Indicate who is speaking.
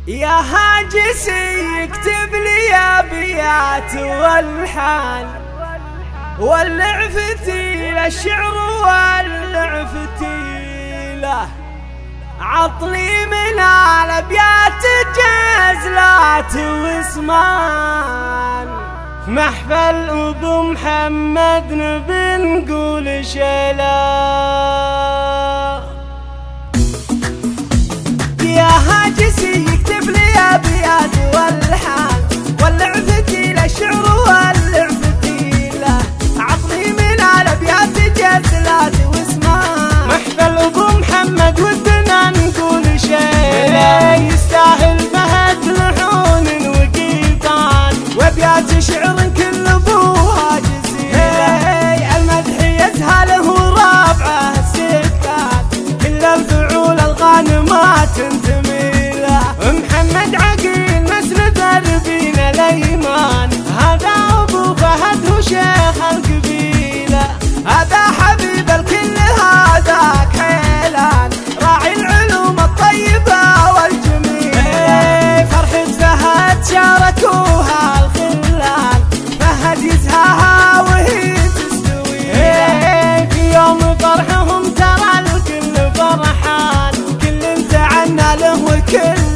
Speaker 1: يا هاجسي اكتب لي ابيات والحان، ولع فتيل الشعر ولع فتيله، عطني من الابيات جزلات واسمان، محفل ابو محمد نبي نقول شيله. يا هاجسي اكتب لي ابيات والحان، ولع فتيل الشعر ولع فتيله، عطني من الابيات جزلات واسمان، محفل ابو محمد ودنا نقول شيله، يستاهل مهد لحون وقيفان وابيات شعر كل ابوها جزيله، المدح يزهله ورابعه السكان، كل الفعول الغانمات تنتمي له، محمد عقيل مسند الربين الايمان، هذا ابو فهد هو شيخ القبيله، هذا حبيب الكل هذاك حيلان، راعي العلوم الطيبه والجميله، فرحة فهد شاركوها الخلان، فهد يزهاها وهي تستوي، في يوم فرحهم ترى الكل فرحان، كل تعنى له وكل